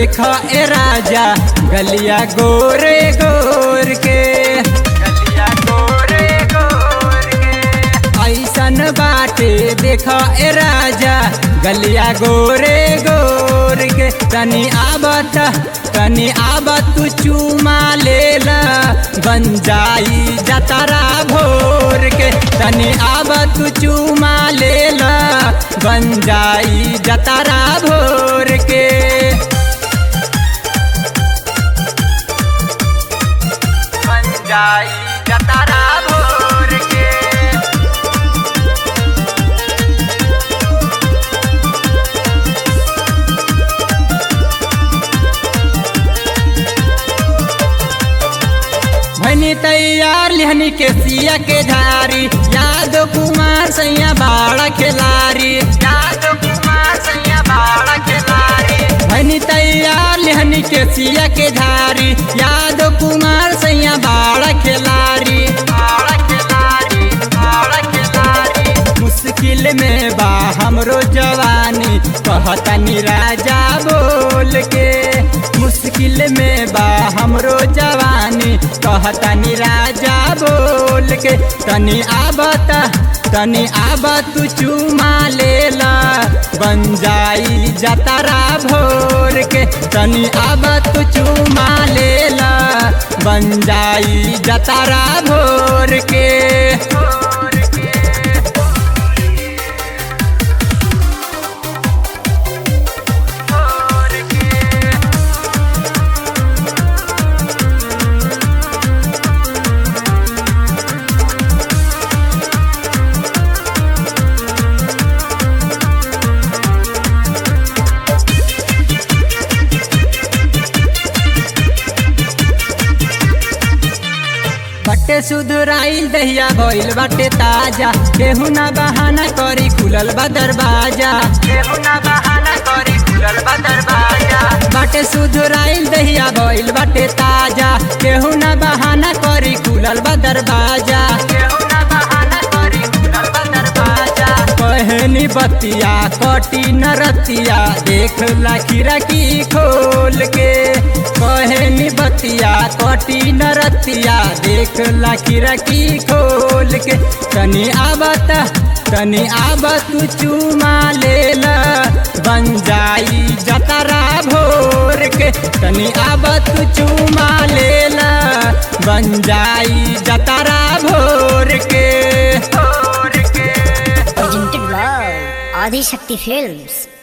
देखा ए राजा गलिया गोरे गोर के, गलिया गोरे गोर के। ऐसन बाटे देखा ए राजा गलिया गोरे गोर के। तनी आबत तू चूमा लेला बन जाई जतरा भोर के। तनी आबत तू चूमा लेला बन जाई जतरा भोर के। बन जाई जतरा भोर के। भनी तैयार लिहनी के सिया के धारी, यादव कुमार सैया बाड़ा खिलारी, यादव कुमार सैया बाड़ा खिलारी। भनी तैयार लिहनी के सिया के धारी, यादव कुमार सैया बाड़ा खिलारी, बाड़ा खिलारी, बाड़ा खिलारी। मुश्किल में बा हमरो जवानी कहतनी राजा बोल के। मुश्किल में बा हमरो जवानी कहतनी राजा बोल के। तनी आबत तू चूमा लेला बन जाई जतरा भोर के। तनी आबत तू चूमा लेला बन जाई जतरा भोर के। बटे सुधराइल दहिया भइल बाटे ताजा, केहू ना बहाना करी खुलल बा दरवाजा, केहू ना बहाना करी खुलल बा दरवाजा। बटे सुधराइल दहिया भइल बाटे ताजा, केहू ना बहाना करी खुलल बा दरवाजा, केहू ना बहाना करी खुलल बा दरवाजा। कहनी बतिया कटी न रतिया देख ला खिड़की खोल के। कहनी बतिया कटी न रतिया देख ला खिड़की खोल के। तनी आबत तू चूमा लेला बन जाई जतरा भोर के। तनी आबत तू चूमा लेला बन जाई जतरा भोर के। Presented by Adi Shakti Films.